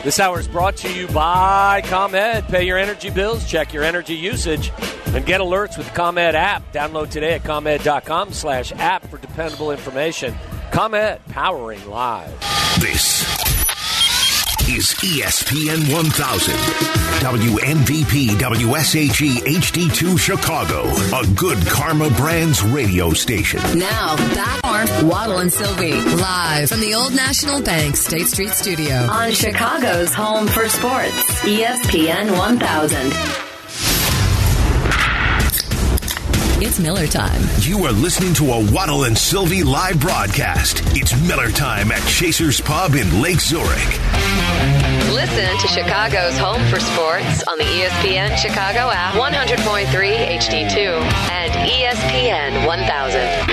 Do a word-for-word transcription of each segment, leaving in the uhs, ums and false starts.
This hour is brought to you by ComEd. Pay your energy bills, check your energy usage, and get alerts with the ComEd app. Download today at ComEd.com slash app for dependable information. ComEd, powering live. This is E S P N one thousand, W M V P W S H E H D two Chicago, a Good Karma Brands radio station. Now, back on Waddle and Sylvie, live from the Old National Bank State Street Studio. On Chicago's home for sports, E S P N one thousand. It's Miller time. You are listening to a Waddle and Sylvie live broadcast. It's Miller time at Chaser's Pub in Lake Zurich. Listen to Chicago's home for sports on the E S P N Chicago app, one hundred point three H D two, and E S P N one thousand.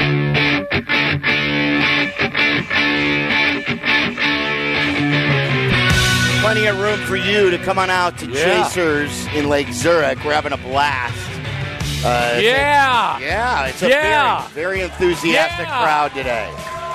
Plenty of room for you to come on out to Yeah. Chasers in Lake Zurich. We're having a blast. Uh, Yeah. It's a, yeah, it's a Yeah. very, very enthusiastic Yeah. crowd today.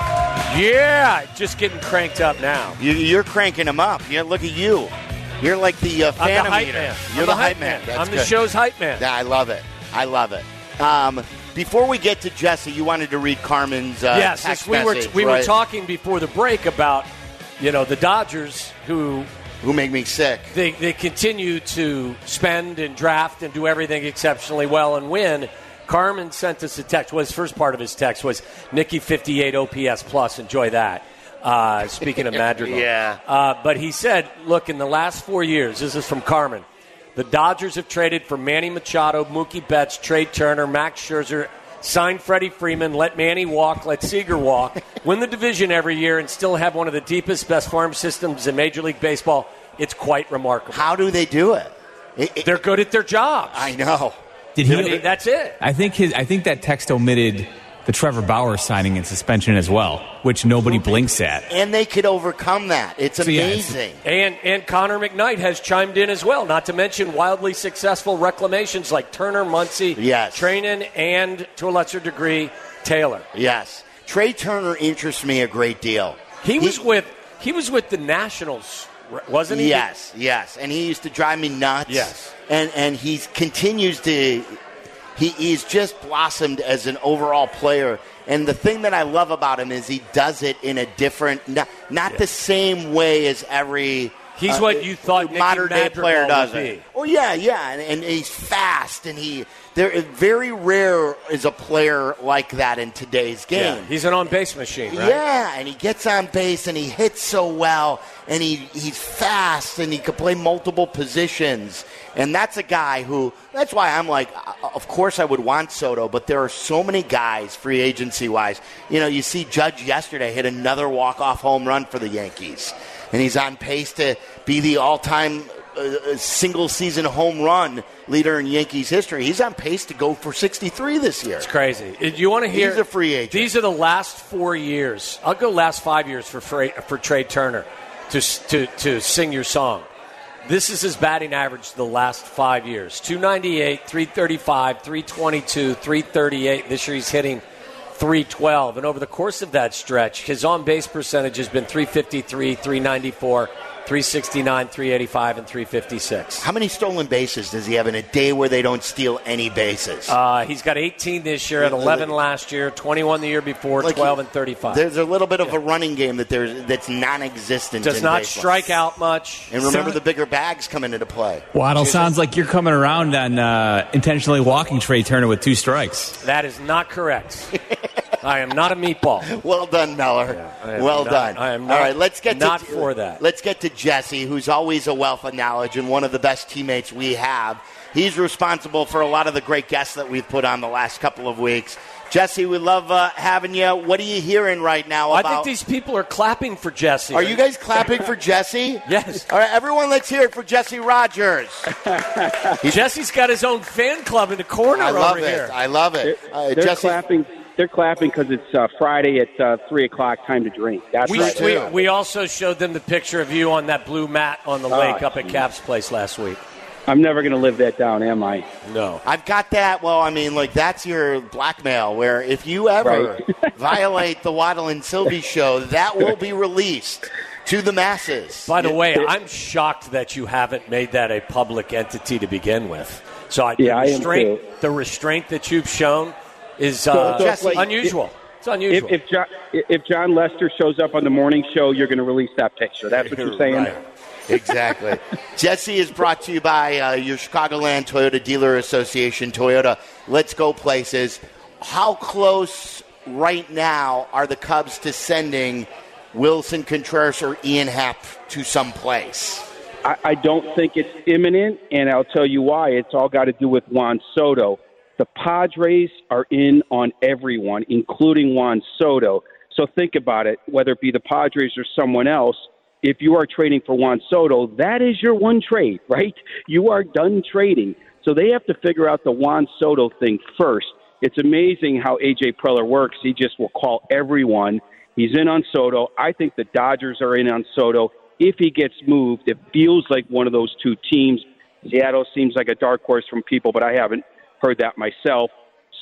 Yeah, just getting cranked up now. You, you're cranking them up. You look at you. You're like the uh, I'm the phantom hype meter. man. You're I'm the hype man. That's I'm the good. show's hype man. Yeah, I love it. I love it. Um, before we get to Jesse, you wanted to read Carmen's uh, yes, text we were message, we right? were talking before the break about, you know, the Dodgers who Who make me sick. they they continue to spend and draft and do everything exceptionally well and win. Carmen sent us a text. Well, his first part of his text was Nicky fifty-eight O P S plus. Enjoy that. Uh, speaking of Madrigal. Yeah. Uh, but he said, look, in the last four years, this is from Carmen, the Dodgers have traded for Manny Machado, Mookie Betts, Trey Turner, Max Scherzer, signed Freddie Freeman, let Manny walk, let Seager walk, win the division every year, and still have one of the deepest, best farm systems in Major League Baseball. It's quite remarkable. How do they do it? it, it They're good at their jobs. I know. Did he? I mean, that's it. I think his. I think that text omitted the Trevor Bauer signing and suspension as well, which nobody blinks at. And they could overcome that. It's So, yeah, it's- amazing. And and Connor McKnight has chimed in as well, not to mention wildly successful reclamations like Turner, Muncy, Yes. Trainin, and, to a lesser degree, Taylor. Yes. Trey Turner interests me a great deal. He was with he was with the Nationals, wasn't he? Yes, yes. And he used to drive me nuts. Yes. And and he continues to he he's just blossomed as an overall player. And the thing that I love about him is he does it in a different not, not the same way as every He's uh, what you thought Nicky modern day Madrigal player would does be. it. Oh yeah, yeah, and, and he's fast, and he there very rare is a player like that in today's game. Yeah, he's an on-base machine, right? Yeah, and he gets on base and he hits so well, and he, he's fast and he can play multiple positions. And that's a guy who, that's why I'm like, of course I would want Soto, but there are so many guys free agency-wise. You know, you see Judge yesterday hit another walk-off home run for the Yankees, and he's on pace to be the all-time uh, single-season home run leader in Yankees history. He's on pace to go for sixty-three this year. It's crazy. You want to hear? He's a free agent. These are the last four years. I'll go last five years for Fra- for Trey Turner to to to sing your song. This is his batting average the last five years: two ninety-eight, three thirty-five, three twenty-two, three thirty-eight. This year he's hitting three twelve, and over the course of that stretch, his on-base percentage has been three fifty-three, three ninety-four, three sixty-nine, three eighty-five, and three fifty-six. How many stolen bases does he have in a day where they don't steal any bases? Uh, he's got eighteen this year, at eleven last year, twenty-one the year before, Like twelve he- and thirty-five. There's a little bit of a running game that there's that's non-existent. Does in not baseball. strike out much. And remember, So- the bigger bags come into play. Waddle, sounds like you're coming around on uh, intentionally walking Trey Turner with two strikes. That is not correct. I am not a meatball. Well done, Meller. Yeah, I am well not- done. I am All not- right, let's get not to, for that. Let's get to Jesse, who's always a wealth of knowledge and one of the best teammates we have. He's responsible for a lot of the great guests that we've put on the last couple of weeks. Jesse, we love uh, having you. What are you hearing right now I about? think these people are clapping for Jesse. Are you guys clapping for Jesse? Yes. All right, everyone, let's hear it for Jesse Rogers. Jesse's got his own fan club in the corner I love over it. here. I love it. They're, Uh, they're Jesse, clapping. They're clapping because it's uh, Friday at uh, three o'clock. Time to drink. That's We, right. we, too. we also showed them the picture of you on that blue mat on the Oh, lake up at geez. Cap's place last week. I'm never going to live that down, am I? No. I've got that. Well, I mean, like, that's your blackmail, where if you ever Right. violate the Waddle and Sylvie show, that will be released to the masses. By the way, I'm shocked that you haven't made that a public entity to begin with. So I, yeah, the, restraint, I am too. the restraint that you've shown is uh, so, so like, unusual. If, it's unusual. If, if, John, if John Lester shows up on the morning show, you're going to release that picture. That's what you're saying? Right. Exactly. Jesse is brought to you by uh, your Chicagoland Toyota Dealer Association. Toyota, let's go places. How close right now are the Cubs to sending Wilson Contreras or Ian Happ to some place? I, I don't think it's imminent, and I'll tell you why. It's all got to do with Juan Soto. The Padres are in on everyone, including Juan Soto. So think about it, whether it be the Padres or someone else, if you are trading for Juan Soto, that is your one trade, right? You are done trading. So they have to figure out the Juan Soto thing first. It's amazing how A J Preller works. He just will call everyone. He's in on Soto. I think the Dodgers are in on Soto. If he gets moved, it feels like one of those two teams. Seattle seems like a dark horse from people, but I haven't heard that myself.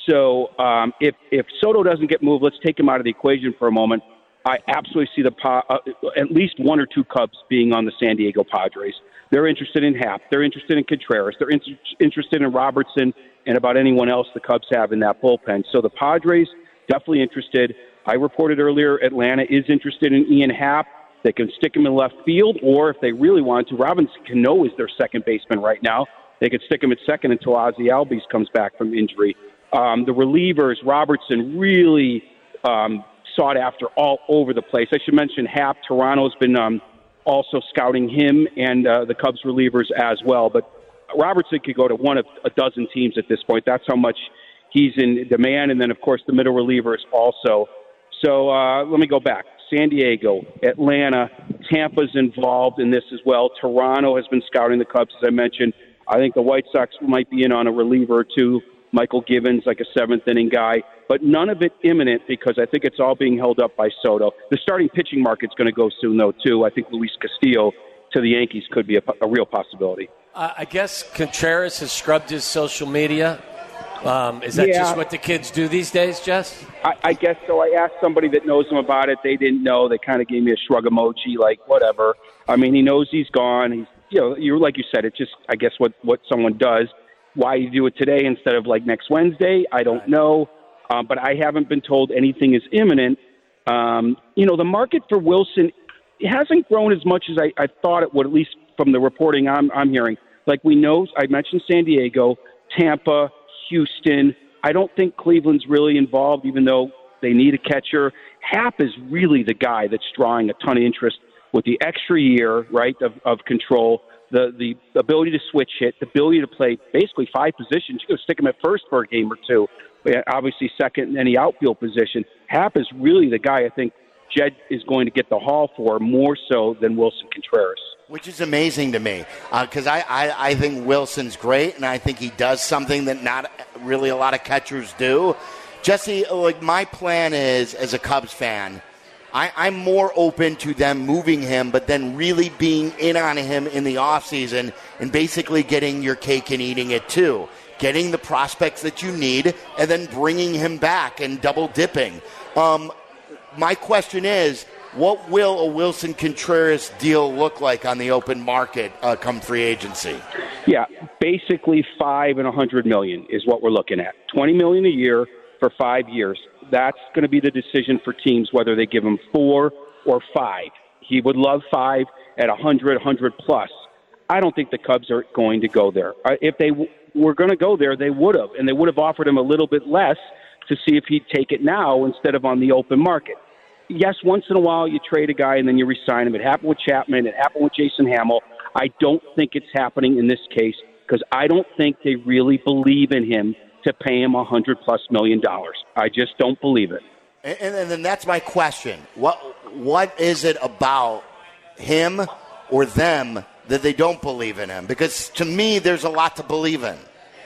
So um, if if Soto doesn't get moved, let's take him out of the equation for a moment. I absolutely see the uh, at least one or two Cubs being on the San Diego Padres. They're interested in Happ. They're interested in Contreras. They're in- interested in Robertson and about anyone else the Cubs have in that bullpen. So the Padres definitely interested. I reported earlier Atlanta is interested in Ian Happ. They can stick him in left field, or if they really want to, Robinson Cano is their second baseman right now. They could stick him at second until Ozzie Albies comes back from injury. Um, the relievers, Robertson, really um, sought after all over the place. I should mention Happ. Toronto's been um, also scouting him and uh, the Cubs relievers as well. But Robertson could go to one of a dozen teams at this point. That's how much he's in demand. And then, of course, the middle relievers also. So uh, let me go back. San Diego, Atlanta, Tampa's involved in this as well. Toronto has been scouting the Cubs, as I mentioned. I think the White Sox might be in on a reliever or two. Michael Givens, like a seventh-inning guy. But none of it imminent because I think it's all being held up by Soto. The starting pitching market's going to go soon, though, too. I think Luis Castillo to the Yankees could be a, a real possibility. Uh, I guess Contreras has scrubbed his social media. Um, is that yeah. just what the kids do these days, Jess? I, I guess so. I asked somebody that knows him about it. They didn't know. They kind of gave me a shrug emoji, like, whatever. I mean, he knows he's gone. He's, you know, you're like you said, it's just, I guess, what, what someone does. Why you do it today instead of, like, next Wednesday, I don't know. Um, but I haven't been told anything is imminent. Um, you know, the market for Wilson it hasn't grown as much as I, I thought it would, at least from the reporting I'm, I'm hearing. Like we know, I mentioned San Diego, Tampa, Houston. I don't think Cleveland's really involved, even though they need a catcher. Happ is really the guy that's drawing a ton of interest with the extra year, right, of, of control, the, the ability to switch hit, the ability to play basically five positions. You go stick him at first for a game or two, obviously second in any outfield position. Happ is really the guy I think Jed is going to get the haul for more so than Wilson Contreras. Which is amazing to me because uh, I, I, I think Wilson's great, and I think he does something that not really a lot of catchers do. Jesse, like my plan is, as a Cubs fan, I, I'm more open to them moving him, but then really being in on him in the offseason and basically getting your cake and eating it too. Getting the prospects that you need and then bringing him back and double dipping. Um, my question is, what will a Wilson Contreras deal look like on the open market uh, come free agency? Yeah, basically five and a hundred million is what we're looking at. Twenty million a year for five years. That's going to be the decision for teams whether they give him four or five. He would love five at a hundred, hundred plus. I don't think the Cubs are going to go there. If they w- were going to go there, they would have, and they would have offered him a little bit less to see if he'd take it now instead of on the open market. Yes, once in a while you trade a guy and then you re-sign him. It happened with Chapman. It happened with Jason Hamill. I don't think it's happening in this case because I don't think they really believe in him to pay him a hundred plus million dollars. I just don't believe it. And, and then that's my question. What What is it about him or them that they don't believe in him? Because to me, there's a lot to believe in.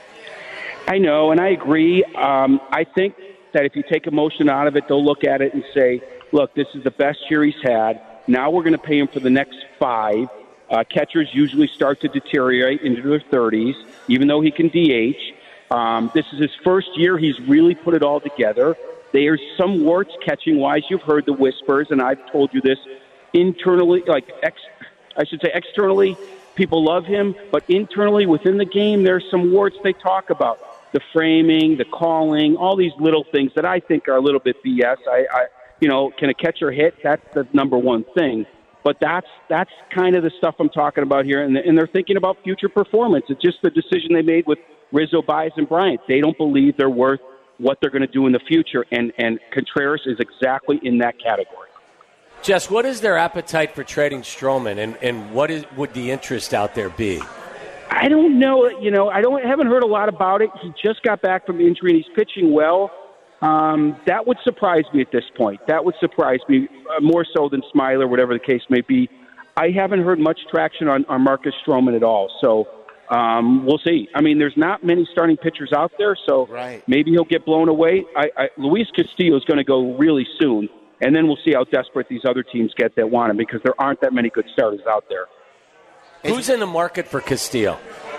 I know, and I agree. Um, I think that if you take emotion out of it, they'll look at it and say, look, this is the best year he's had. Now we're going to pay him for the next five. Uh, catchers usually start to deteriorate into their thirties, even though he can D H. Um, this is his first year. He's really put it all together. There's some warts catching-wise. You've heard the whispers, and I've told you this internally, like ex, I should say externally, people love him, but internally within the game, there's some warts they talk about. The framing, the calling, all these little things that I think are a little bit B S. I, I you know, can a catcher hit? That's the number one thing. But that's that's kind of the stuff I'm talking about here, and, and they're thinking about future performance. It's just the decision they made with Rizzo, Baez, and Bryant. They don't believe they're worth what they're going to do in the future, and, and Contreras is exactly in that category. Jess, what is their appetite for trading Stroman, and, and what is, would the interest out there be? I don't know. You know, I don't haven't heard a lot about it. He just got back from injury, and he's pitching well. Um, that would surprise me at this point. That would surprise me uh, more so than Smiler, whatever the case may be. I haven't heard much traction on, on Marcus Stroman at all, so um, we'll see. I mean, there's not many starting pitchers out there, so right. maybe he'll get blown away. I, I, Luis Castillo is going to go really soon, and then we'll see how desperate these other teams get that want him, because there aren't that many good starters out there. Who's in the market for Castillo?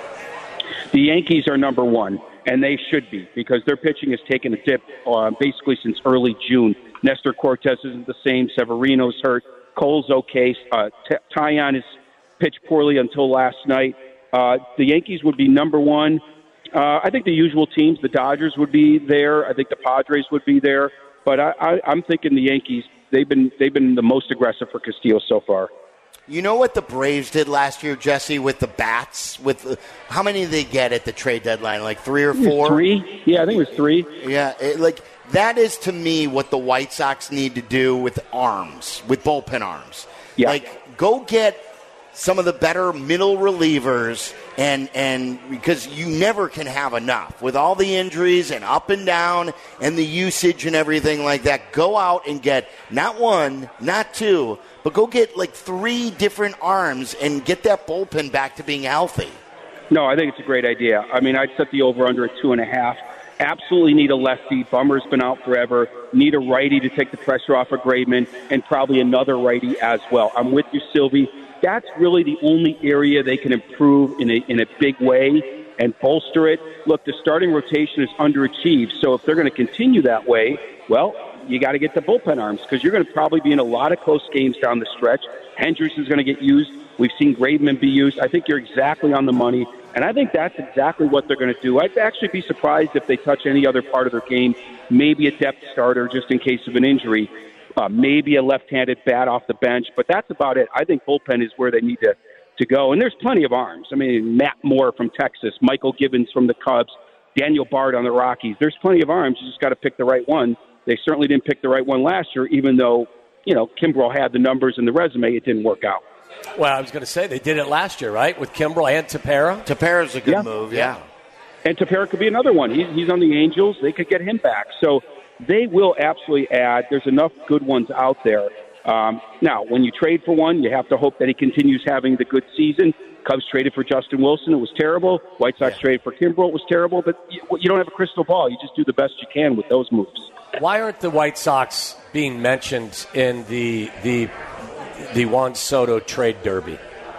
The Yankees are number one, and they should be, because their pitching has taken a dip uh, basically since early June. Nestor Cortez isn't the same. Severino's hurt. Cole's okay. Uh, T- Taillon has pitched poorly until last night. Uh, the Yankees would be number one. Uh, I think the usual teams, the Dodgers would be there. I think the Padres would be there. But I, I, I'm thinking the Yankees, they've been they've been the most aggressive for Castillo so far. You know what the Braves did last year, Jesse, with the bats? With uh, how many did they get at the trade deadline? Like three or four? Three. Yeah, I think it was three. Yeah, it, like that is to me what the White Sox need to do with arms, with bullpen arms. Yeah. Like go get some of the better middle relievers, and and because you never can have enough with all the injuries and up and down and the usage and everything like that. Go out and get not one, not two, but go get like three different arms and get that bullpen back to being healthy. No, I think it's a great idea. I mean, I'd set the over-under at two and a half. Absolutely need a lefty. Bummer's been out forever. Need a righty to take the pressure off of Graveman, and probably another righty as well. I'm with you, Sylvie. That's really the only area they can improve in a in a big way and bolster it. Look, the starting rotation is underachieved, so if they're going to continue that way, well, you got to get the bullpen arms, because you're going to probably be in a lot of close games down the stretch. Hendricks is going to get used. We've seen Graveman be used. I think you're exactly on the money, and I think that's exactly what they're going to do. I'd actually be surprised if they touch any other part of their game, maybe a depth starter just in case of an injury. Uh, maybe a left-handed bat off the bench, but that's about it. I think bullpen is where they need to, to go. And there's plenty of arms. I mean, Matt Moore from Texas, Michael Gibbons from the Cubs, Daniel Bard on the Rockies. There's plenty of arms. You just got to pick the right one. They certainly didn't pick the right one last year, even though, you know, Kimbrel had the numbers and the resume. It didn't work out. Well, I was going to say they did it last year, right, with Kimbrel and Tepera? Tepera's a good yeah. move, yeah. And Tepera could be another one. He's, he's on the Angels. They could get him back. So they will absolutely add. There's enough good ones out there. Um, now, when you trade for one, you have to hope that he continues having the good season. Cubs traded for Justin Wilson. It was terrible. White Sox yeah. traded for Kimbrel. It was terrible. But you, you don't have a crystal ball. You just do the best you can with those moves. Why aren't the White Sox being mentioned in the the the Juan Soto trade derby?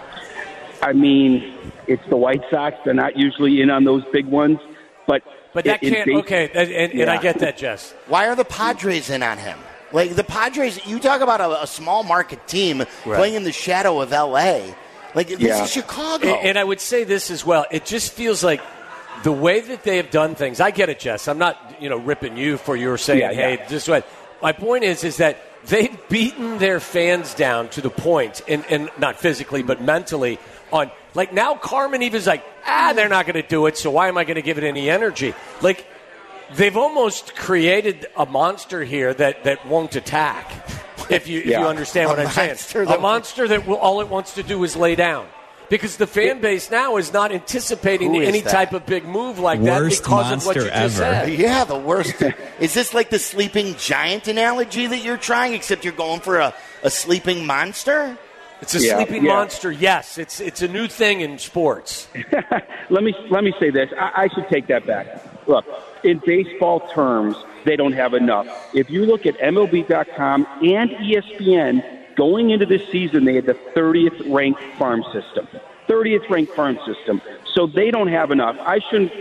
I mean, it's the White Sox. They're not usually in on those big ones. But But that it, can't, it, okay, and, and, yeah. and I get that, Jess. Why are the Padres in on him? Like, the Padres, you talk about a, a small market team right. playing in the shadow of L A. Like, this yeah. is Chicago. And, and I would say this as well. It just feels like the way that they have done things, I get it, Jess. I'm not, you know, ripping you for your saying, yeah, hey, yeah. this way. My point is, is that they've beaten their fans down to the point, and, and not physically, but mentally, on, like, now Carmen even's like, ah, they're not going to do it, so why am I going to give it any energy? Like, they've almost created a monster here that, that won't attack, if you, yeah. if you understand what a I'm saying. That a monster that will, all it wants to do is lay down. Because the fan base now is not anticipating any that? type of big move like worst that because of what you ever. just said. Yeah, the worst. Is this like the sleeping giant analogy that you're trying, except you're going for a, a sleeping monster? It's a yeah, sleeping yeah. monster, yes. It's it's a new thing in sports. let me let me say this. I, I should take that back. Look, in baseball terms, they don't have enough. If you look at M L B dot com and E S P N, going into this season, they had the thirtieth ranked farm system. thirtieth ranked farm system. So they don't have enough. I shouldn't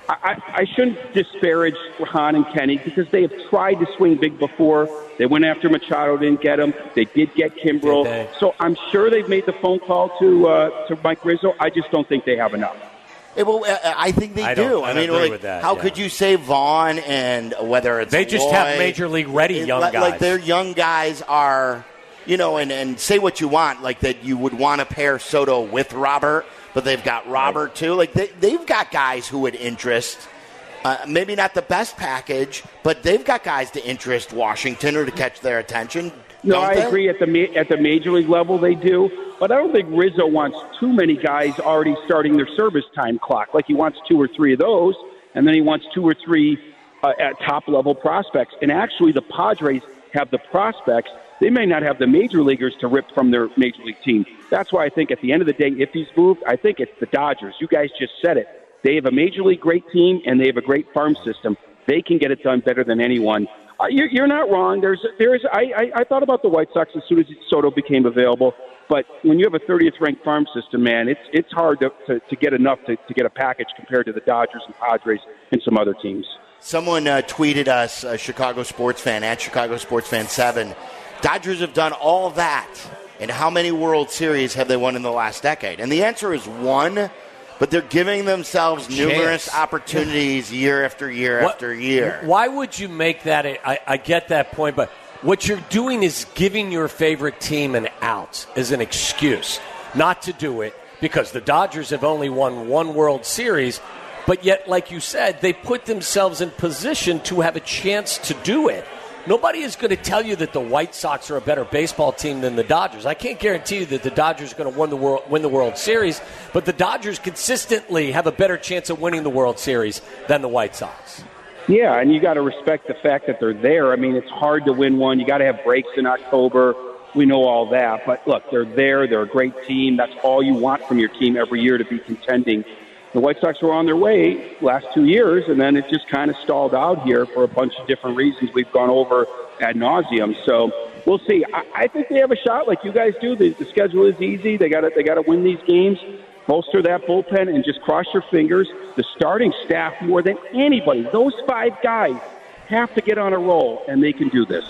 I, I shouldn't disparage Hahn and Kenny because they have tried to swing big before. They went after Machado, didn't get him. They did get Kimbrel. So I'm sure they've made the phone call to uh, to Mike Rizzo. I just don't think they have enough. Yeah, well, I think they I do. I, I mean, agree like, with that, how yeah. could you say Vaughn and whether it's they just Loy, have major league ready young like, guys. Like their young guys are, you know, and, and say what you want, like that you would want to pair Soto with Robert, but they've got Robert right. too. Like they, they've got guys who would interest. Uh, maybe not the best package, but they've got guys to interest Washington or to catch their attention. No, I they? agree. At the ma- at the major league level, they do. But I don't think Rizzo wants too many guys already starting their service time clock. Like he wants two or three of those, and then he wants two or three uh, at top-level prospects. And actually, the Padres have the prospects. They may not have the major leaguers to rip from their major league team. That's why I think at the end of the day, if he's moved, I think it's the Dodgers. You guys just said it. They have a major league great team, and they have a great farm system. They can get it done better than anyone. Uh, you're, you're not wrong. There's, there's. I, I, I thought about the White Sox as soon as Soto became available. But when you have a thirtieth ranked farm system, man, it's it's hard to, to, to get enough to, to get a package compared to the Dodgers and Padres and some other teams. Someone uh, tweeted us, a Chicago sports fan, at Chicago Sports Fan seven, Dodgers have done all that, and how many World Series have they won in the last decade? And the answer is one. But they're giving themselves numerous opportunities year after year what, after year. Why would you make that? A, I, I get that point, but what you're doing is giving your favorite team an out as an excuse not to do it because the Dodgers have only won one World Series, but yet, like you said, they put themselves in position to have a chance to do it. Nobody is going to tell you that the White Sox are a better baseball team than the Dodgers. I can't guarantee you that the Dodgers are going to win the World, win the World Series, but the Dodgers consistently have a better chance of winning the World Series than the White Sox. Yeah, and you got to respect the fact that they're there. I mean, it's hard to win one. You got to have breaks in October. We know all that. But, look, they're there. They're a great team. That's all you want from your team every year to be contending. The White Sox were on their way last two years, and then it just kind of stalled out here for a bunch of different reasons we've gone over ad nauseum. So we'll see. I, I think they have a shot, like you guys do. The, the schedule is easy. They got to they got to win these games, bolster that bullpen, and just cross your fingers. The starting staff, more than anybody, those five guys have to get on a roll, and they can do this.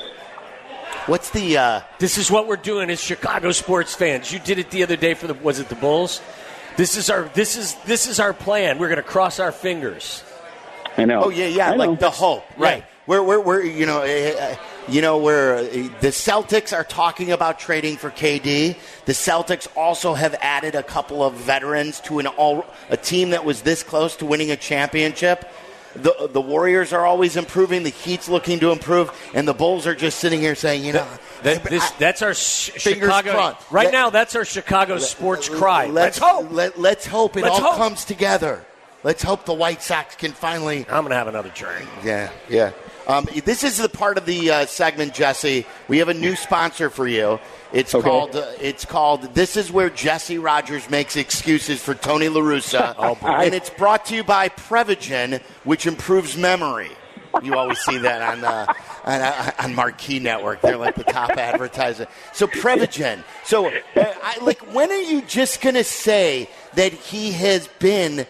What's the? Uh... This is what we're doing as Chicago sports fans. You did it the other day for the was it the Bulls? This is our this is this is our plan. We're going to cross our fingers. I know. Oh yeah, yeah, I like know. the hope, right? Yeah. We're we're we're you know uh, you know where uh, the Celtics are talking about trading for K D. The Celtics also have added a couple of veterans to an all a team that was this close to winning a championship. The the Warriors are always improving. The Heat's looking to improve, and the Bulls are just sitting here saying, you know, that, this, I, that's our sh- Chicago. Crossed. Right let, now, that's our Chicago let, sports cry. Let's, let's hope. Let, let's hope it let's all hope. comes together. Let's hope the White Sox can finally. I'm going to have another drink. Yeah, yeah. Um, this is the part of the uh, segment, Jesse. We have a new sponsor for you. It's okay. called. Uh, it's called. This is where Jesse Rogers makes excuses for Tony La Russa, oh, and it's brought to you by Prevagen, which improves memory. You always see that on uh, on, on Marquee Network. They're like the top advertiser. So Prevagen. So, uh, I, like, when are you just gonna say that he has been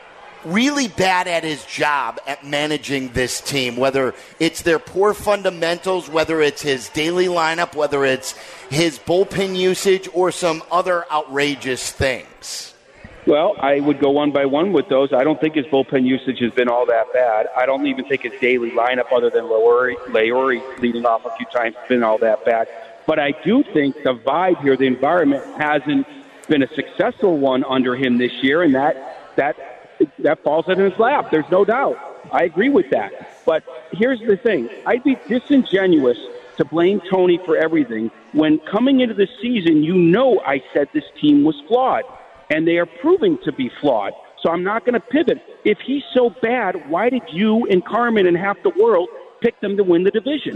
really bad at his job at managing this team, whether it's their poor fundamentals, whether it's his daily lineup, whether it's his bullpen usage, or some other outrageous things? Well, I would go one by one with those. I don't think his bullpen usage has been all that bad. I don't even think his daily lineup, other than Lauri, Lauri leading off a few times, has been all that bad. But I do think the vibe here, the environment, hasn't been a successful one under him this year, and that that that falls in his lap. There's no doubt. I agree with that. But here's the thing. I'd be disingenuous to blame Tony for everything when coming into the season, you know I said this team was flawed, and they are proving to be flawed. So I'm not going to pivot. If he's so bad, why did you and Carmen and half the world pick them to win the division?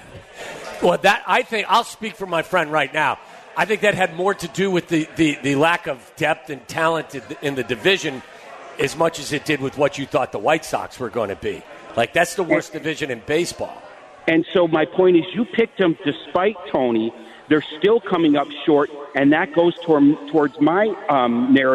Well, that I think I'll speak for my friend right now. I think that had more to do with the, the, the lack of depth and talent in the division as much as it did with what you thought the White Sox were going to be. Like, that's the worst division in baseball. And so my point is, you picked them despite Tony. They're still coming up short, and that goes toward, towards my um, narrative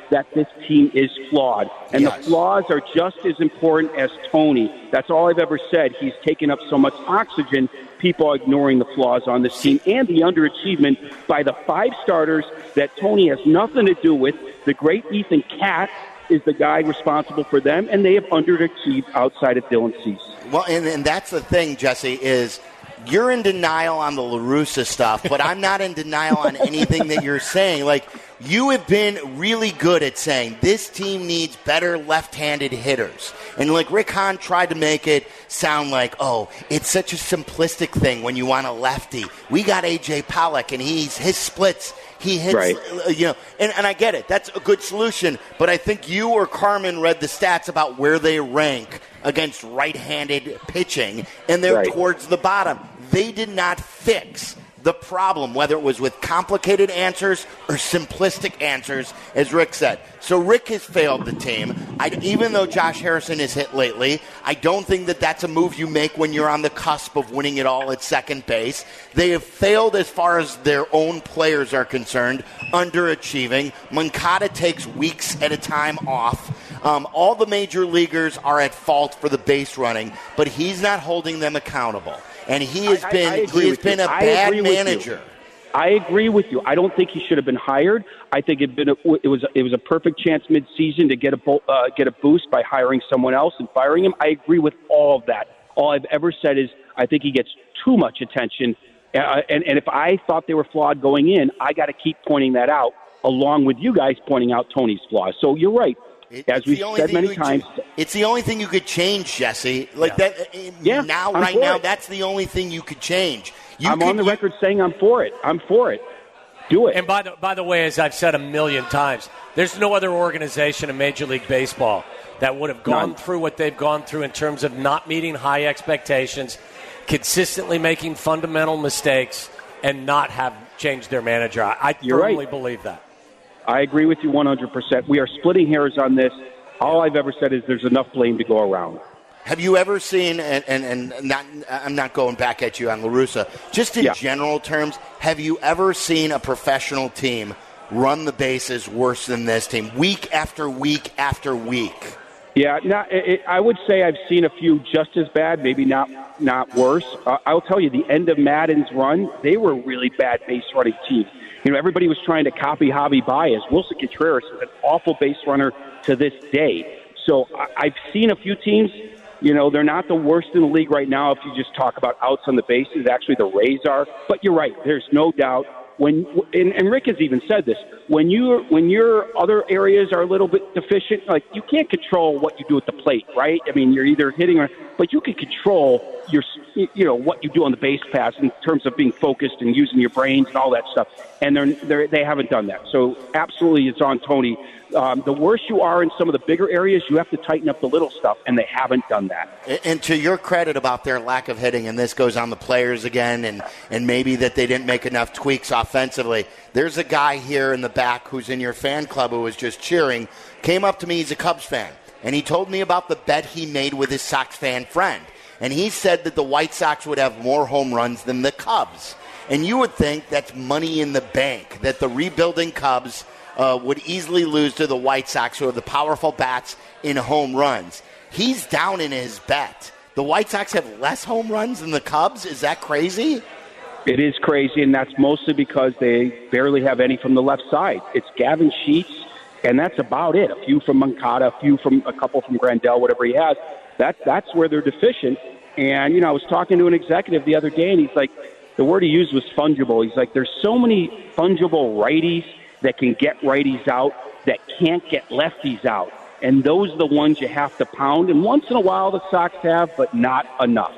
that this team is flawed. And Yes. the flaws are just as important as Tony. That's all I've ever said. He's taken up so much oxygen, people are ignoring the flaws on this team and the underachievement by the five starters that Tony has nothing to do with. The great Ethan Katz is the guy responsible for them, and they have underachieved outside of Dylan Cease. Well, and, and that's the thing, Jesse, is you're in denial on the La Russa stuff, but I'm not in denial on anything that you're saying. Like, you have been really good at saying this team needs better left-handed hitters. And like Rick Hahn tried to make it sound like, oh, it's such a simplistic thing when you want a lefty. We got A J Pollock, and he's his splits. He hits, right. uh, you know, and, and I get it. That's a good solution. But I think you or Carmen read the stats about where they rank against right-handed pitching, and they're right. towards the bottom. They did not fix the problem, whether it was with complicated answers or simplistic answers, as Rick said. So Rick has failed the team. I, even though Josh Harrison has hit lately, I don't think that that's a move you make when you're on the cusp of winning it all at second base. They have failed as far as their own players are concerned, underachieving. Moncada takes weeks at a time off. Um, all the major leaguers are at fault for the base running, but he's not holding them accountable. And he has I, been I, I he has been you. a I bad agree with manager. you. I agree with you. I don't think he should have been hired. I think it'd been a, it was it was a perfect chance mid-season to get a uh, get a boost by hiring someone else and firing him. I agree with all of that. All I've ever said is I think he gets too much attention. Uh, and, and if I thought they were flawed going in, I got to keep pointing that out, along with you guys pointing out Tony's flaws. So you're right. It, As we've said many times, ch- it's the only thing you could change, Jesse. Like yeah. that. Uh, yeah, now, I'm right for now, it. that's the only thing you could change. You I'm could, on the you, record saying I'm for it. I'm for it. Do it. And by the by the way, as I've said a million times, there's no other organization in Major League Baseball that would have gone None. through what they've gone through in terms of not meeting high expectations, consistently making fundamental mistakes, and not have changed their manager. I, I You're firmly right. believe that. I agree with you one hundred percent. We are splitting hairs on this. All I've ever said is there's enough blame to go around. Have you ever seen, and, and, and not, I'm not going back at you on La Russa, just in Yeah. general terms, have you ever seen a professional team run the bases worse than this team, week after week after week? Yeah, not, it, I would say I've seen a few just as bad, maybe not not worse. Uh, I'll tell you, the end of Madden's run, they were a really bad base running team. You know, everybody was trying to copy Javi Baez. Wilson Contreras is an awful base runner to this day. So I, I've seen a few teams. You know, they're not the worst in the league right now if you just talk about outs on the bases. Actually, the Rays are. But you're right. There's no doubt. When and, and Rick has even said this, when you when your other areas are a little bit deficient, like you can't control what you do at the plate, right? I mean, you're either hitting or, but you can control your, you know, what you do on the base pass in terms of being focused and using your brains and all that stuff. And they're, they're they haven't done that. So absolutely, it's on Tony. Um, the worse you are in some of the bigger areas, you have to tighten up the little stuff, and they haven't done that. And to your credit about their lack of hitting, and this goes on the players again, and, and maybe that they didn't make enough tweaks offensively, there's a guy here in the back who's in your fan club who was just cheering, came up to me, he's a Cubs fan, and he told me about the bet he made with his Sox fan friend. And he said that the White Sox would have more home runs than the Cubs. And you would think that's money in the bank, that the rebuilding Cubs Uh, would easily lose to the White Sox, who have the powerful bats in home runs. He's down in his bet. The White Sox have less home runs than the Cubs? Is that crazy? It is crazy, and that's mostly because they barely have any from the left side. It's Gavin Sheets, and that's about it. A few from Moncada, a few from a couple from Grandel, whatever he has. That, that's where they're deficient. And, you know, I was talking to an executive the other day, and he's like, the word he used was fungible. He's like, there's so many fungible righties that can get righties out, that can't get lefties out. And those are the ones you have to pound. And once in a while the Sox have, but not enough.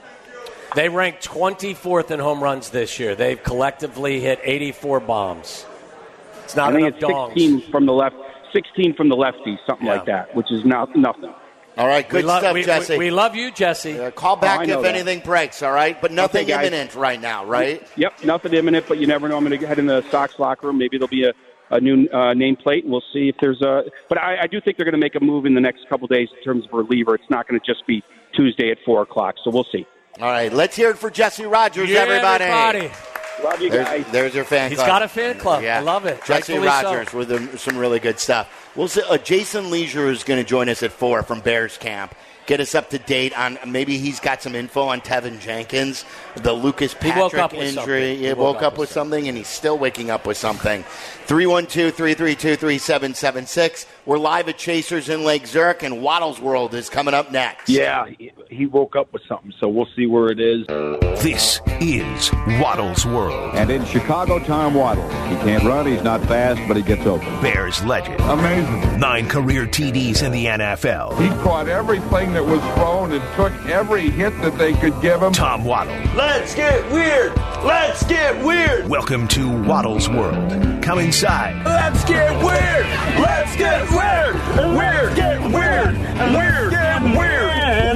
They ranked twenty-fourth in home runs this year. They've collectively hit eighty-four bombs. It's not I think enough it's dongs. sixteen from the left, sixteen from the lefties, something Yeah. like that, which is not nothing. All right, good we love, stuff, we, Jesse. We, we love you, Jesse. Uh, call back Oh, I know if that. anything breaks, all right? But nothing Okay, guys. imminent right now, right? Yep, nothing imminent, but you never know. I'm going to head in the Sox locker room. Maybe there'll be a, a new uh, nameplate, and we'll see if there's a – but I, I do think they're going to make a move in the next couple days in terms of reliever. It's not going to just be Tuesday at four o'clock, so we'll see. All right, let's hear it for Jesse Rogers, Yeah, everybody. everybody. Love you There's, guys. there's your fan He's club. got a fan club. Yeah. I love it. Jesse Rightfully Rogers so. with um, some really good stuff. We'll see, uh, Jason Leisure is going to join us at four from Bears camp. Get us up to date on maybe he's got some info on Tevin Jenkins, the Lucas He woke up Patrick with injury. something. He, He woke, up, with something, and he's still waking up with something. three one two, three three two, three seven seven six. We're live at Chasers in Lake Zurich, and Waddle's World is coming up next. Yeah, he, he woke up with something, so we'll see where it is. This is Waddle's World. And in Chicago, Tom Waddle. He can't run, he's not fast, but he gets open. Bears legend. Amazing. Nine career T Ds in the N F L. He caught everything that was thrown and took every hit that they could give him. Tom Waddle. Let's get weird. Let's get weird. Welcome to Waddle's World. Come inside. Let's get weird. Let's get weird. Weird. Get weird. Weird. Get weird.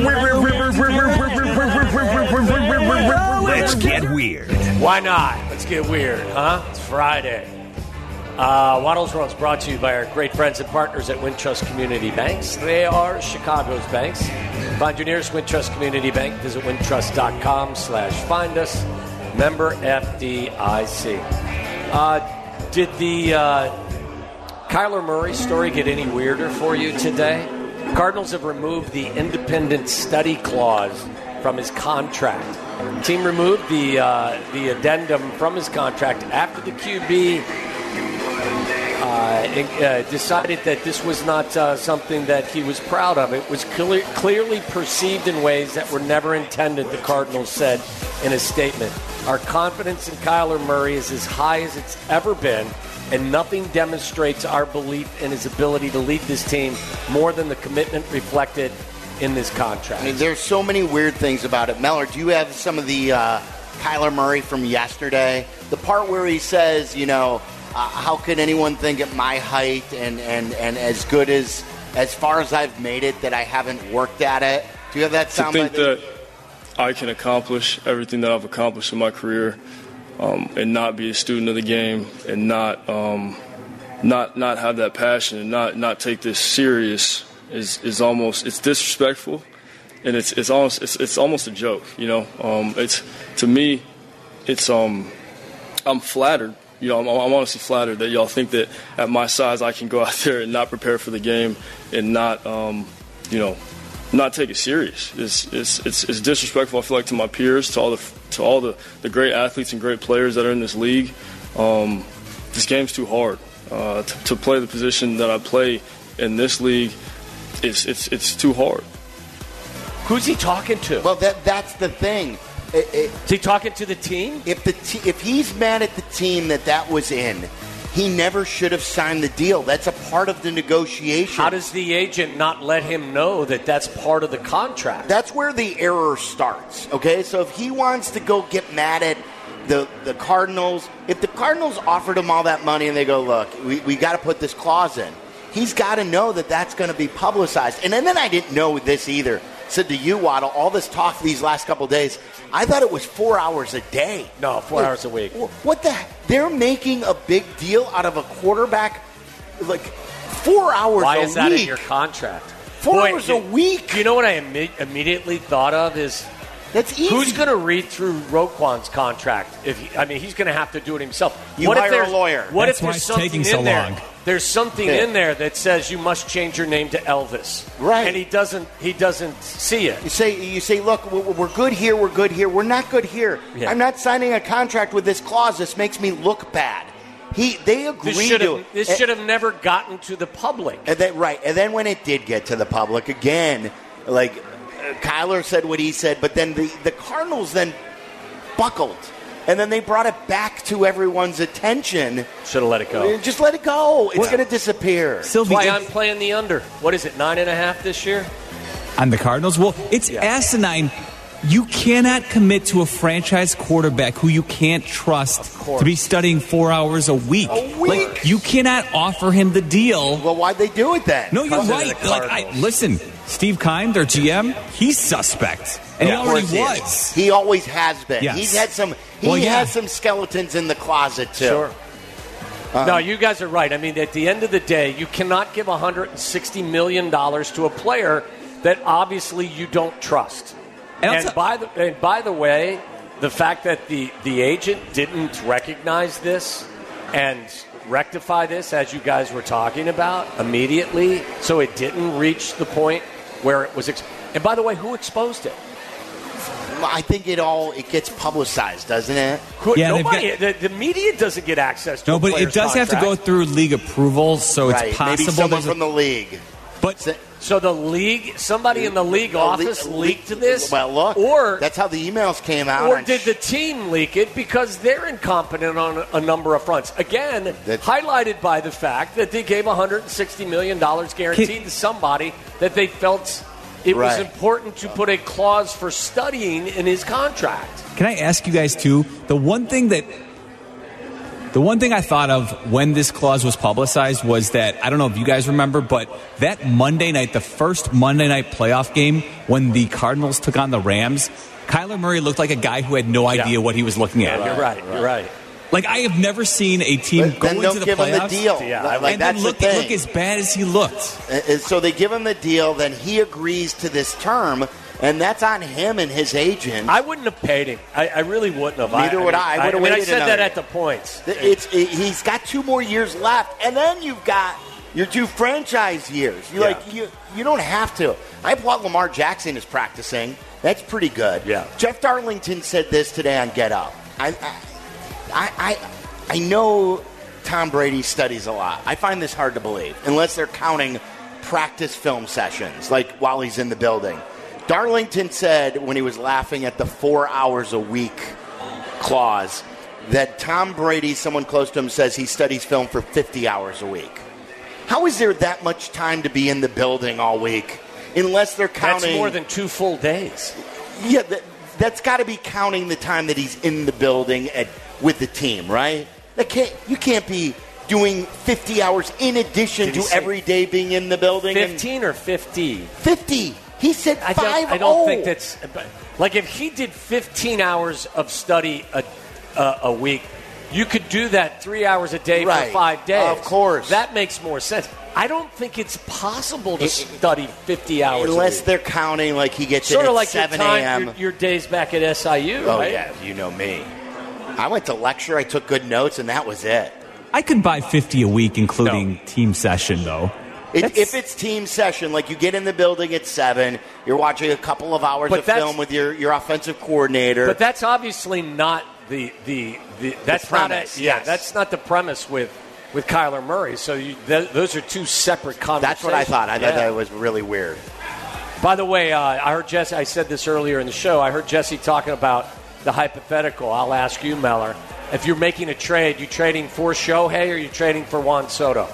Let's get weird. Why not? Let's get weird, huh? It's Friday. Uh, Waddle's World is brought to you by our great friends and partners at Wintrust Community Banks. They are Chicago's banks. Find your nearest Wintrust Community Bank. Visit wintrust.com slash find us. Member F D I C. Uh, did the uh, Kyler Murray story get any weirder for you today? Cardinals have removed the independent study clause from his contract. The team removed the uh, the addendum from his contract after the Q B uh, uh, decided that this was not uh, something that he was proud of. It was clear, clearly perceived in ways that were never intended, the Cardinals said in a statement. Our confidence in Kyler Murray is as high as it's ever been, and nothing demonstrates our belief in his ability to lead this team more than the commitment reflected in this contract. I mean, there's so many weird things about it. Mellor, do you have some of the uh, Kyler Murray from yesterday? The part where he says, you know, uh, how could anyone think at my height and, and, and as good as as far as I've made it that I haven't worked at it? Do you have that sound? To think that I can accomplish everything that I've accomplished in my career um, and not be a student of the game and not um, not not have that passion and not, not take this serious is, is almost it's disrespectful, and it's it's almost it's, it's almost a joke, you know. Um, it's to me, it's um I'm flattered. You know, I'm, I'm honestly flattered that y'all think that at my size I can go out there and not prepare for the game and not, um, you know, not take it serious. It's, it's it's it's disrespectful. I feel like to my peers, to all the to all the, the great athletes and great players that are in this league. Um, this game's too hard uh, to, to play the position that I play in this league. It's it's it's too hard. Who's he talking to? Well, that that's the thing. It, it, Is he talking to the team? If the te- if he's mad at the team that that was in, he never should have signed the deal. That's a part of the negotiation. How does the agent not let him know that that's part of the contract? That's where the error starts, okay? So if he wants to go get mad at the, the Cardinals, if the Cardinals offered him all that money and they go, look, we, we got to put this clause in, he's got to know that that's going to be publicized. And then, then I didn't know this either. Said to you, Waddle, all this talk these last couple of days, I thought it was four hours a day. No, four like, hours a week. What the heck? They're making a big deal out of a quarterback, like four hours Why a is that week. in your contract? Four Boy, hours you, a week. You know what I imme- immediately thought of is that's easy. Who's going to read through Roquan's contract? If he, I mean, he's going to have to do it himself. You what hire if there's, a lawyer. What That's if why there's it's something taking in so there? long. There's something Yeah. in there that says you must change your name to Elvis, Right? And he doesn't. He doesn't see it. You say, you say, look, we're we're good here, we're good here. We're not good here. Yeah. I'm not signing a contract with this clause. This makes me look bad. He, they agreed This should to have. it. This And- should have never gotten to the public. And then, right, and then when it did get to the public again, like uh, Kyler said what he said, but then the, the Cardinals then buckled, and then they brought it back to everyone's attention. Should have let it go. Just let it go. It's Well, going to disappear. That's Sylvie, why it- I'm playing the under. What is it? Nine and a half this year. on the Cardinals? Well, it's Yeah. asinine. You cannot commit to a franchise quarterback who you can't trust to be studying four hours a week. A week? Like, you cannot offer him the deal. Well, why'd they do it then? No, you're Because of right. the Like, I, Cardinals. listen, Steve Keim, their G M, he's suspect, and Of he already course he is. was. He always has been. Yes. He's had some. He Well, yeah. has some skeletons in the closet too. Sure. Um, no, you guys are right. I mean, at the end of the day, you cannot give one hundred sixty million dollars to a player that obviously you don't trust. And I'll And tell- by the and by the way, the fact that the, the agent didn't recognize this and rectify this, as you guys were talking about, immediately, so it didn't reach the point where it was. Ex- and by the way, who exposed it? I think it all it gets publicized, doesn't it? Who, Yeah, nobody, got- the, the media doesn't get access to No, a but it player's does have to go contract. through league approval, so Right. it's possible. Maybe someone there's a- from the league. But So the league, somebody in the league office Le- leaked this? Well, look, or that's how the emails came out. Or on did sh- the team leak it because they're incompetent on a number of fronts? Again, That- highlighted by the fact that they gave one hundred sixty million dollars guaranteed Can- to somebody that they felt it was Right. important to put a clause for studying in his contract. Can I ask you guys too? The one thing that the one thing I thought of when this clause was publicized was that I don't know if you guys remember, but that Monday night, the first Monday night playoff game when the Cardinals took on the Rams, Kyler Murray looked like a guy who had no idea Yeah. what he was looking at. You're right. You're right. Like I have never seen a team But go then into don't the give him the playoffs deal. Yeah, Like, I- and that's then look, the thing. look as bad as he looked. Uh, So they give him the deal, then he agrees to this term, and that's on him and his agent. I wouldn't have paid him. I, I really wouldn't have. Neither would I. I would've mean, I waited said another that year. at the points. It's it, he's got two more years left, and then you've got your two franchise years. You Yeah. like you you don't have to. I applaud Lamar Jackson is practicing. That's pretty good. Yeah. Jeff Darlington said this today on Get Up. I I I, I know Tom Brady studies a lot. I find this hard to believe unless they're counting practice film sessions, like while he's in the building. Darlington said when he was laughing at the four hours a week clause that Tom Brady, someone close to him, says he studies film for fifty hours a week. How is there that much time to be in the building all week unless they're counting? That's more than two full days. Yeah, that, that's got to be counting the time that he's in the building at, with the team, right? That can't, you can't be doing fifty hours in addition Did he to say every day being in the building. and- Fifteen or fifty? fifty. He said I five. don't, I don't think that's like if he did fifteen hours of study a, a, a week, you could do that three hours a day Right. for five days. Of course. That makes more sense. I don't think it's possible to study fifty hours Unless a week. they're counting like he gets Sort in of at like your seven time, a.m. your, your days back at S I U, Oh, right? yeah, you know me. I went to lecture, I took good notes, and that was it. I could buy fifty a week, including team session, though. It, That's- if it's team session, like you get in the building at seven, you're watching a couple of hours But of that's- film with your, your offensive coordinator. But that's obviously not the the, the that's premise, not a, yeah, yes. that's not the premise with with Kyler Murray. So you, th- those are two separate conversations. That's what I thought. I Yeah. thought that was really weird. By the way, uh, I heard Jesse. I said this earlier in the show. I heard Jesse talking about the hypothetical. I'll ask you, Meller. If you're making a trade, you trading for Shohei or you trading for Juan Soto?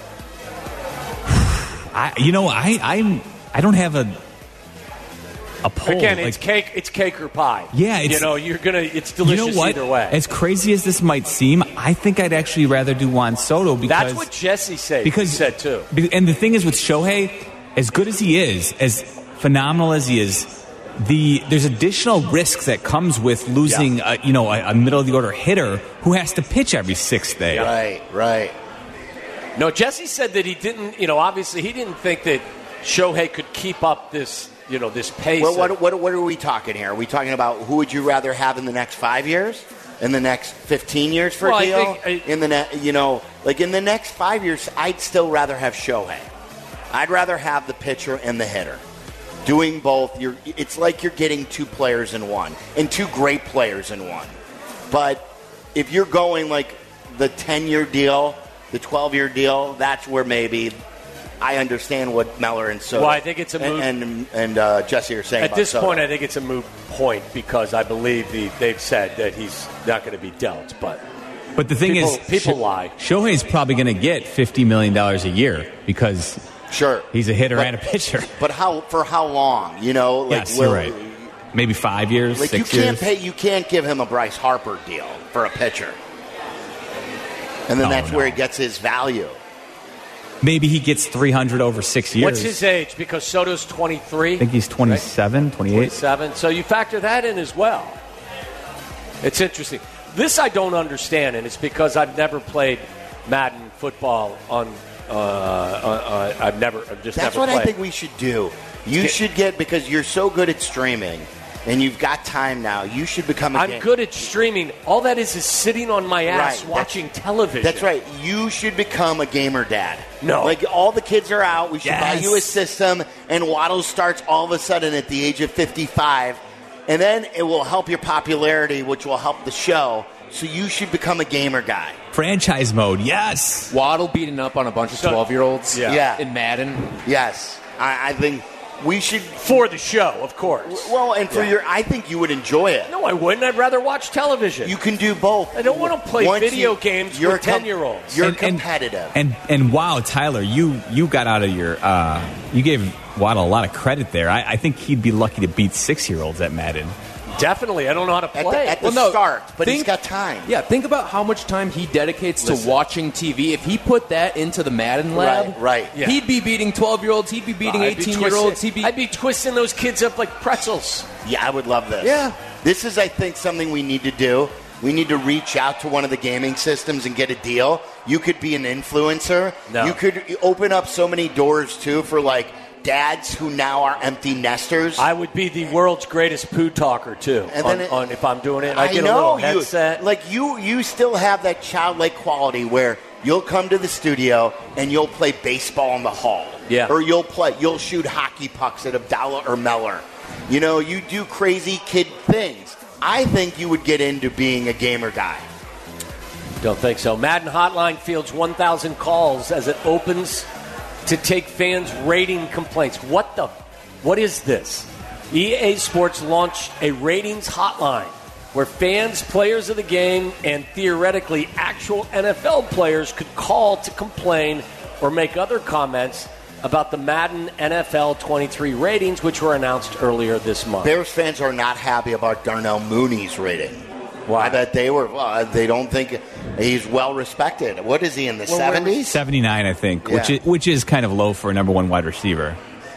I, you know, I, I'm, I don't have a, a poll. Again, like, it's cake. It's cake or pie. Yeah, it's- you know, you're gonna. It's you delicious know what? either way. As crazy as this might seem, I think I'd actually rather do Juan Soto because That's what Jesse said. because said too. be- And the thing is with Shohei, as good as he is, as phenomenal as he is, the there's additional risk that comes with losing, Yeah. a, you know, a, a middle of the order hitter who has to pitch every sixth day. Right, right. No, Jesse said that he didn't. You know, obviously he didn't think that Shohei could keep up this. You know, this pace. Well, of- what, what, what are we talking here? Are we talking about who would you rather have in the next five years? In the next fifteen years for Well, I a deal? think I- in the ne- you know, like in the next five years, I'd still rather have Shohei. I'd rather have the pitcher and the hitter. Doing both, you're, it's like you're getting two players in one, and two great players in one. But if you're going like the ten-year deal, the twelve-year deal, that's where maybe I understand what Meller and Soto Well, I think it's a moot- and and, and uh, Jesse are saying At about this Soto. point, I think it's a moot point because I believe the, they've said that he's not going to be dealt. But But the thing People- is, people Sho- lie. Shohei's probably going to get fifty million dollars a year because Sure, he's a hitter But- and a pitcher. But how for how long? You know, like Yes, will- you're right. Maybe five years, Like you six can't years. pay, you can't give him a Bryce Harper deal for a pitcher, and then No, that's no. where he gets his value. Maybe he gets three hundred over six years. what's his age? Because Soto's twenty-three. I think he's twenty-seven, twenty-eight. twenty-seven. So you factor that in as well. It's interesting. This I don't understand, and it's because I've never played Madden football on. Uh, uh, uh, I've never, I've just That's never what played. I think we should do. You should get because you're so good at streaming. and you've got time now, you should become a I'm game- good at streaming. All that is is sitting on my ass Right, watching that's- television. That's right. You should become a gamer dad. No. Like, all the kids are out. We should buy Yes. you a system, and Waddle starts all of a sudden at the age of fifty-five, and then it will help your popularity, which will help the show. So you should become a gamer guy. Franchise mode, yes. Waddle beating up on a bunch of twelve-year-olds Yeah. Yeah. in Madden. Yes. I, I think we should. For the show, of course. Well, and for Yeah. your, I think you would enjoy it. No, I wouldn't. I'd rather watch television. You can do both. I don't want to play Once video you- games you're with com- ten-year-olds. You're And- and- competitive. And and wow, Tyler, you you got out of your uh, you gave Waddle a lot of credit there. I, I think he'd be lucky to beat six year olds at Madden. Definitely. I don't know how to play. at the, at the Well, no, start, but he's think- got time. Yeah, think about how much time he dedicates Listen. to watching T V. If he put that into the Madden lab, Right, right. Yeah. he'd be beating twelve-year-olds, he'd be beating I'd be eighteen-year-olds, twisting- he'd be... I'd be twisting those kids up like pretzels. Yeah, I would love this. Yeah. This is, I think, something we need to do. We need to reach out to one of the gaming systems and get a deal. You could be an influencer. No. You could open up so many doors, too, for, like, dads who now are empty nesters. I would be the world's greatest poo talker, too, And on, then it- on if I'm doing it. I, I get know a little you. headset. Like, you, you still have that childlike quality where you'll come to the studio and you'll play baseball in the hall. Yeah. Or you'll play, you'll shoot hockey pucks at Abdallah or Meller. You know, you do crazy kid things. I think you would get into being a gamer guy. Don't think so. Madden Hotline fields one thousand calls as it opens to take fans' rating complaints. What the? What is this? E A Sports launched a ratings hotline where fans, players of the game, and theoretically actual N F L players could call to complain or make other comments about the Madden N F L twenty-three ratings, which were announced earlier this month. Bears fans are not happy about Darnell Mooney's rating. Why? I bet they were. Uh, they don't think he's well respected. What is he in the seventies? seventy-nine, I think, which Yeah. is, which is kind of low for a number one wide receiver.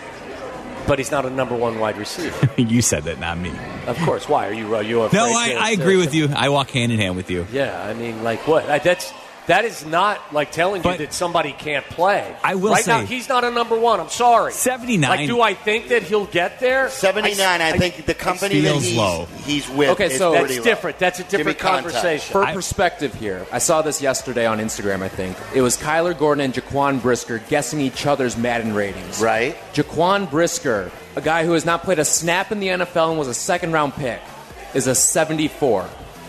But he's not a number one wide receiver. You said that, not me. Of course. Why? Are you, are you afraid No, I, to- I agree with you. I walk hand in hand with you. Yeah, I mean, like what? I, that's that is not like telling But- you that somebody can't play. I will right say- now, he's not a number one. I'm sorry. seventy-nine Like, do I think that he'll get there? seventy-nine, I, think the company that feels he's, low. he's with Okay, is so- That's pretty low. different. That's a Give me different context. conversation. For I- perspective here, I saw this yesterday on Instagram, I think. It was Kyler Gordon and Jaquan Brisker guessing each other's Madden ratings. Right. Jaquan Brisker, a guy who has not played a snap in the N F L and was a second-round pick, is a seventy-four.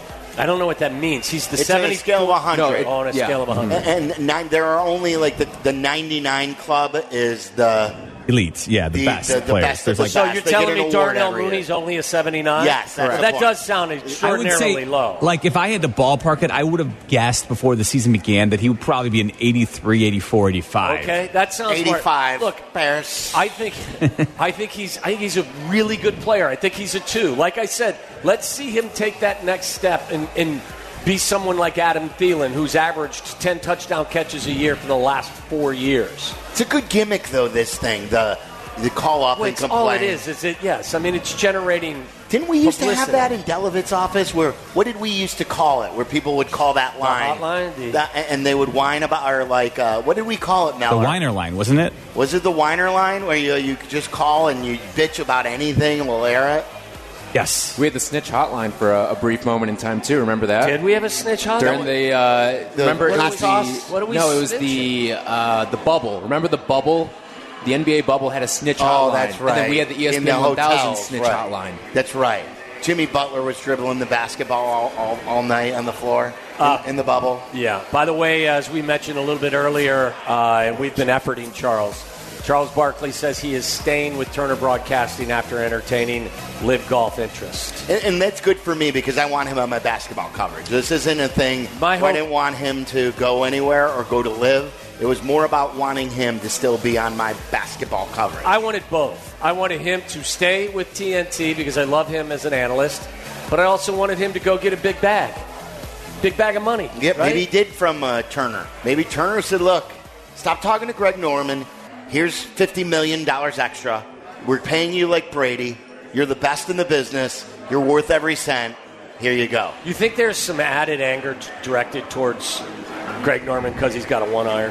I don't know what that means. He's the It's on a seventy scale of one hundred. No, it- Oh, on a yeah. scale of one hundred. And, and nine, there are only like the, the ninety-nine club is the Elites, yeah, the, The- best the- the players. best of There's the like, So best. you're They telling get an me award Darnell every year. Mooney's only a seventy-nine? Yes, that's the that point. does sound I would extraordinarily say, low. like, if I had to ballpark it, I would have guessed before the season began that he would probably be an eighty-three, eighty-four, eighty-five. Okay, that sounds smart. eighty-five. Look, Bears. I think, I think he's, I think he's a really good player. I think he's a two. Like I said, let's see him take that next step and, and be someone like Adam Thielen, who's averaged ten touchdown catches a year for the last four years. It's a good gimmick though. This thing, the the call up Well, and it's complain. all it is. Is it? Yes. I mean, it's generating. Didn't we used publicity. to have that in Delavitt's office? Where what did we used to call it? Where people would call that line, hotline? The- That- and they would whine about, or like, uh, what did we call it, The Mel? Weiner line, wasn't it? Was it the whiner line where you you could just call and you bitch about anything and we'll air it? Yes. We had the snitch hotline for a, a brief moment in time, too. Remember that? Did we have a snitch hotline? During the, uh, The remember it hot was sauce? the, What do we no, it was snitch the, uh, the bubble. Remember the bubble? The N B A bubble had a snitch Oh, hotline. that's right. And then we had the E S In P N the one thousand hotels, snitch right. hotline. That's right. Jimmy Butler was dribbling the basketball all, all, all night on the floor in, Uh, in the bubble. Yeah. By the way, as we mentioned a little bit earlier, uh, and we've been efforting Charles. Charles Barkley says he is staying with Turner Broadcasting after entertaining Live Golf interest. And, and that's good for me because I want him on my basketball coverage. This isn't a thing My where I hope- didn't want him to go anywhere or go to live. It was more about wanting him to still be on my basketball coverage. I wanted both. I wanted him to stay with T N T because I love him as an analyst, but I also wanted him to go get a big bag. Big bag of money. Yeah, right? maybe he did from uh, Turner. Maybe Turner said, look, stop talking to Greg Norman. Here's fifty million dollars extra. We're paying you like Brady. You're the best in the business. You're worth every cent. Here you go. You think there's some added anger t- directed towards Greg Norman because he's got a one iron?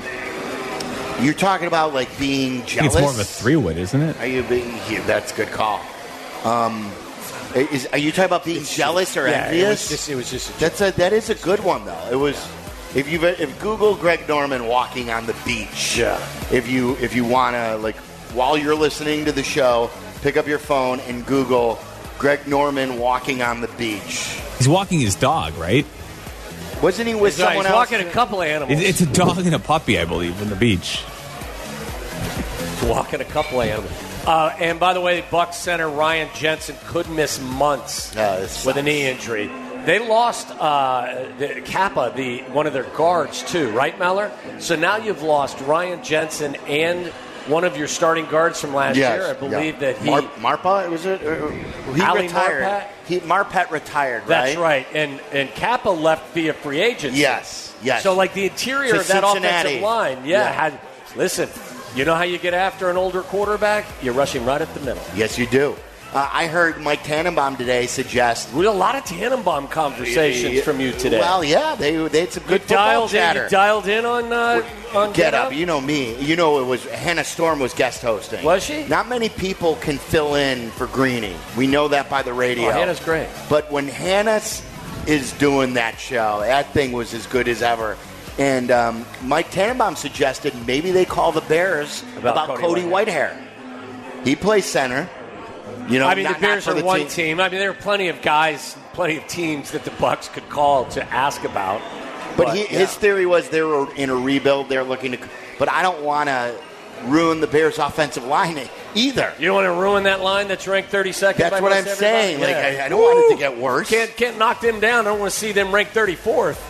You're talking about like being I think jealous. it's more of a three-wood, isn't it? Are you being? Yeah, that's a good call. Um, Is, are you talking about being It's jealous or yeah, envious? It was just, it was just a That's a that is a good one though. It was if you if Google Greg Norman walking on the beach. Yeah. If you if you wanna like while you're listening to the show, pick up your phone and Google Greg Norman walking on the beach. He's walking his dog, right? Wasn't he with He's, uh, someone he's else? walking a couple of animals. It- It's a dog and a puppy, I believe, on the beach. Walking a couple of animals. Uh, and by the way, Bucs center Ryan Jensen could miss months Yeah, this with a sucks. knee injury. They lost uh, the Kappa, the one of their guards too, right, Meller? So now you've lost Ryan Jensen and one of your starting guards from last Yes, year. I believe yeah. that he Mar- Marpa was it? Or- He Ali retired. Marpet? He Marpet retired. That's right. right. And and Kappa left via free agency. Yes, yes. So like the interior To of that Cincinnati. offensive line, yeah, Yeah. had listen. You know how you get after an older quarterback? You rush him right at the middle. Yes, you do. Uh, I heard Mike Tannenbaum today suggest We had a lot of Tannenbaum conversations from you today. Well, yeah, they they had some good you football dialed in. chatter. You dialed in on uh, on Get up. You know me. You know it was Hannah Storm was guest hosting. Was she? Not many people can fill in for Greeny. We know that by the radio. Oh, Hannah's great. But when Hannah is doing that show, that thing was as good as ever. And um, Mike Tannenbaum suggested maybe they call the Bears About about, Cody Cody Whitehair. He plays center. You know, I mean, not- the Bears not are for the one team. team. I mean, there are plenty of guys, plenty of teams that the Bucs could call to ask about. But, he, yeah. his theory was they were in a rebuild. They're looking to. But I don't want to ruin the Bears' offensive line either. You don't want to ruin that line that's ranked thirty-second. That's by what most I'm everybody? saying. Like, Yeah. I, I don't want it to get worse. Can't can't knock them down. I don't want to see them ranked thirty-fourth.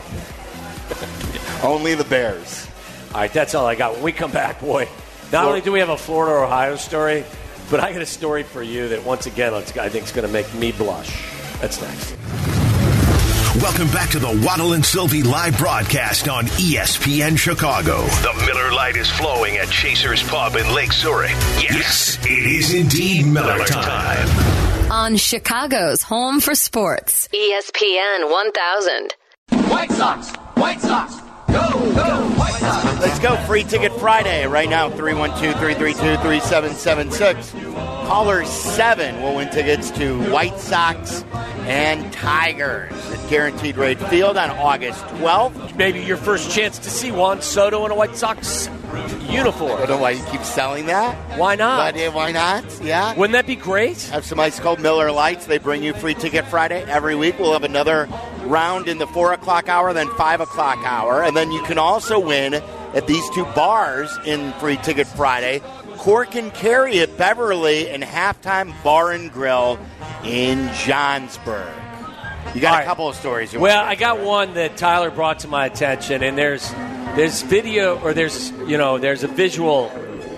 Only the Bears. All right, that's all I got. When we come back, boy, not only do we have a Florida Ohio story, but I got a story for you that once again I think is going to make me blush. That's next. Welcome back to the Waddle and Sylvie live broadcast on E S P N Chicago. The Miller Lite is flowing at Chaser's Pub in Lake Zurich. Yes, it is indeed Miller time. On Chicago's Home for Sports. E S P N one thousand. White Sox! White Sox! Go, go, White Sox! Let's go. Free Ticket Friday right now. three one two, three three two, three seven seven six. Caller seven will win tickets to White Sox and Tigers at Guaranteed Rate Field on August twelfth. Maybe your first chance to see Juan Soto in a White Sox uniform. I don't know why you keep selling that. Why not? But, uh, why not? Yeah. Wouldn't that be great? Have some ice cold Miller Lights. They bring you Free Ticket Friday every week. We'll have another round in the four o'clock hour, then five o'clock hour. And then you can also win at these two bars in Free Ticket Friday. Cork and Carry at Beverly and Halftime Bar and Grill in Johnsburg. You got All a right. couple of stories. You Well, want to I got one that Tyler brought to my attention, and there's there's video or there's you know there's a visual.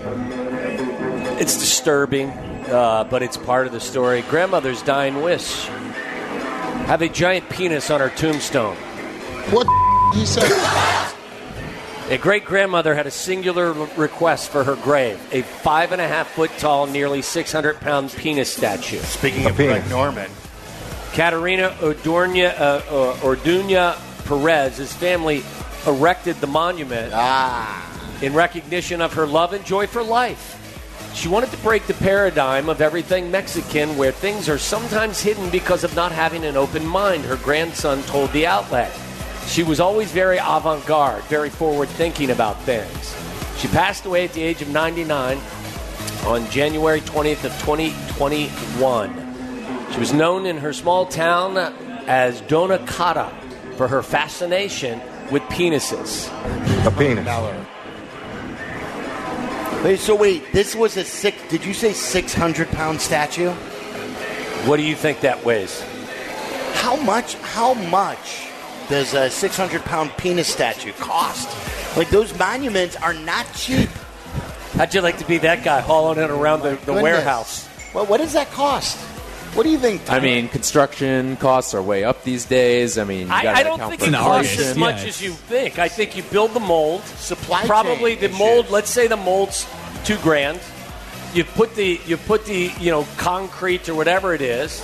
It's disturbing, uh, but it's part of the story. Grandmother's dying wish: have a giant penis on her tombstone. What you say? A great grandmother had a singular request for her grave: a five and a half foot tall, nearly six hundred pound penis statue. Speaking of Greg Norman. Katerina Orduña, uh, uh, Orduña Perez, his family erected the monument ah. in recognition of her love and joy for life. She wanted to break the paradigm of everything Mexican, where things are sometimes hidden because of not having an open mind, her grandson told the outlet. She was always very avant-garde, very forward-thinking about things. She passed away at the age of ninety-nine on January twentieth of twenty twenty-one. She was known in her small town as Dona Cara for her fascination with penises. A penis. Wait, so wait, this was a six, did you say six hundred pound statue? What do you think that weighs? How much, how much does a six hundred pound penis statue cost? Like, those monuments are not cheap. How'd you like to be that guy hauling it around the, the Goodness. warehouse? Well, what does that cost? What do you think, Tom? I mean, construction costs are way up these days. I mean, you I, gotta I don't account think for it costs inflation. as much Yeah. as you think. I think you build the mold. Supply Probably chain the issues. mold. Let's say the mold's two grand. You put the you put the you know concrete or whatever it is.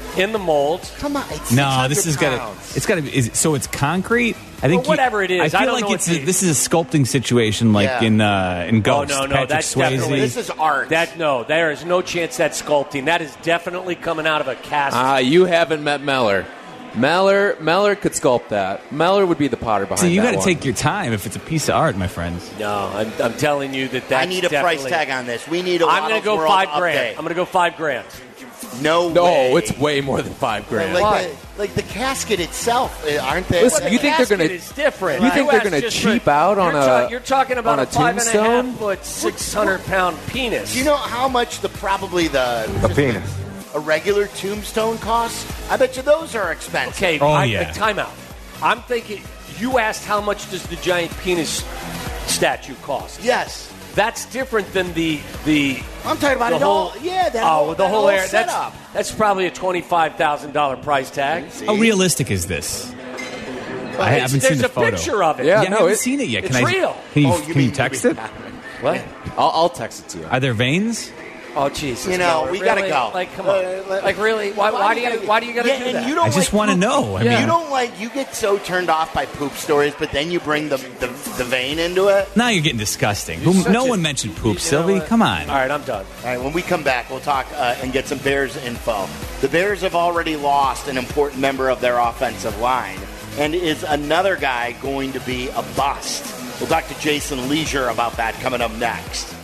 in the mold. Come on, it's No, this has got pounds. to. It's got to be. Is it, so it's concrete. I think Well, whatever it is, I I feel don't like know it's what a, the- this is a sculpting situation, like Yeah. in uh, in Ghost. Oh no, no, Patrick that's Swayze. definitely This is art. That no, there is no chance that's sculpting. That is definitely coming out of a cast. Ah, you haven't met Meller. Meller, Meller could sculpt that. Meller would be the potter behind So you got got to take your time if it's a piece of art, my friends. no, I'm, I'm telling you that that's I need a price definitely- tag on this. We need a I'm going to Waddle's go World five grand. update. I'm going to go five grand. No, No, way. it's way more than five grand. like Why? the, like the casket itself, uh, aren't they? Listen, Well, you the think they're casket gonna- It's different. You think You they're asked gonna just cheap for- out on you're a- ta- You're talking about on a, a five and a half tombstone? foot, six hundred pound penis. Do you know how much the probably the A penis. a regular tombstone costs? I bet you those are expensive. Okay, Oh, I, yeah. time out. I'm thinking. You asked how much does the giant penis statue cost? Yes. That's different than the the. I'm talking about the it whole, all. Yeah, that oh, whole, the that whole, whole area. That's, setup. that's probably a twenty-five thousand dollar price tag. How realistic is this? I It's- haven't there's seen the a photo. picture of it. Yeah, Yeah, no, I haven't it- seen it yet. Can it's I, real. Can you, Oh, you can mean- you text you it? mean- What? I'll, I'll text it to you. Are there veins? Oh Jesus! You know, Keller, we gotta really? go. Like, come on! Uh, let- like, really? Why, why do you? Gotta, why do you got to yeah, do and that? You don't I just like want to poop- know. I Yeah. mean, You don't like. You get so turned off by poop stories, but then you bring the the, the vein into it. now you're getting disgusting. Who, such no a- one mentioned poop, You know Sylvie. what? Come on. All right, I'm done. All right, when we come back, we'll talk uh, and get some Bears info. The Bears have already lost an important member of their offensive line, and is another guy going to be a bust? We'll talk to Jason Leisure about that coming up next.